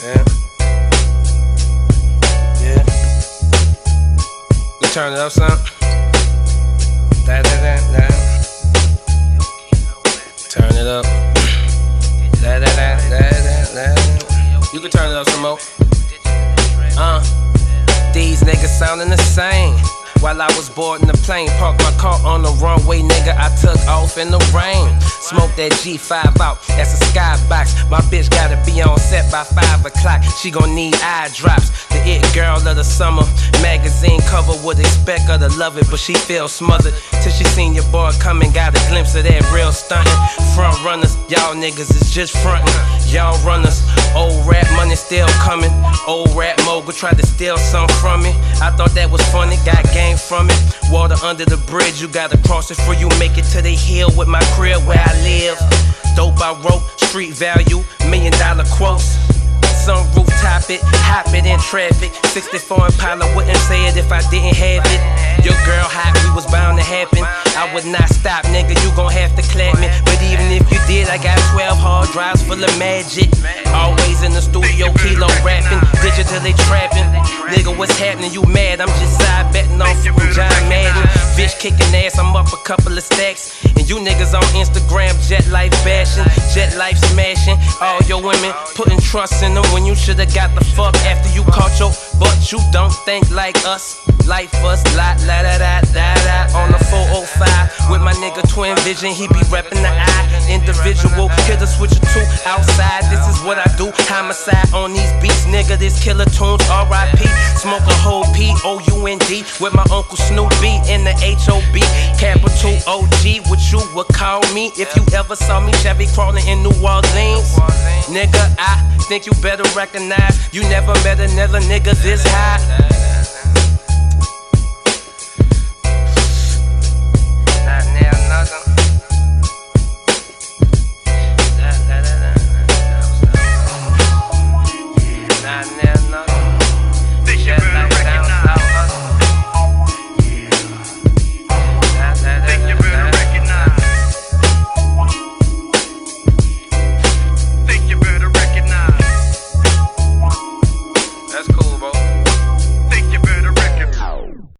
Yeah. Yeah. You turn it up, son. Da da da da. Turn it up. Da da da da da da. You can turn it up some more. These niggas sounding the same. While I was boarding the plane, parked my car on the runway, nigga, I took off in the rain. Smoked that G5 out, that's a skybox. My bitch gotta be on set by 5 o'clock. She gon' need eye drops. The it girl of the summer. Magazine cover would expect her to love it, but she feel smothered. Till she seen your boy come and got a glimpse of that real stunting. Front runners, y'all niggas is just frontin'. Y'all runners, old rap money still coming. Old rap mogul tried to steal some from me. I thought that was funny, got game from it. Water under the bridge, you gotta cross it before you make it to the hill with my crib where I live. Dope I wrote, street value, $1 million quotes. Sunroof top it, hop it in traffic. 64 Impala wouldn't say it if I didn't have it. Your girl hot, we was bound to happen. I would not stop, nigga, you gon' have to clap me. But even if you did, I got 12 hard drives full of magic. Always in the studio, kilo rapping, digitally trapping. Nigga, what's happening? You mad? I'm just side betting on John Madden. Bitch kicking ass, I'm up a couple of stacks. And you niggas on Instagram, jet life bashing, jet life smashing. All your women putting trust in them when you shoulda got the fuck after you caught your butt. You don't think like us. Life us, la da da da da. On the 405 with my nigga Twin Vision, he be reppin' the I. Individual, hit a switcher too. Outside, this is what I do. Homicide on these beats, nigga. This killer tunes, R.I.P. Smoke a whole P-O-U-N-D with my Uncle Snoop B in the H-O-B. Capital O-G, what you would call me if you ever saw me Chevy crawling in New Orleans. Nigga, I think you better recognize you never met another nigga this high.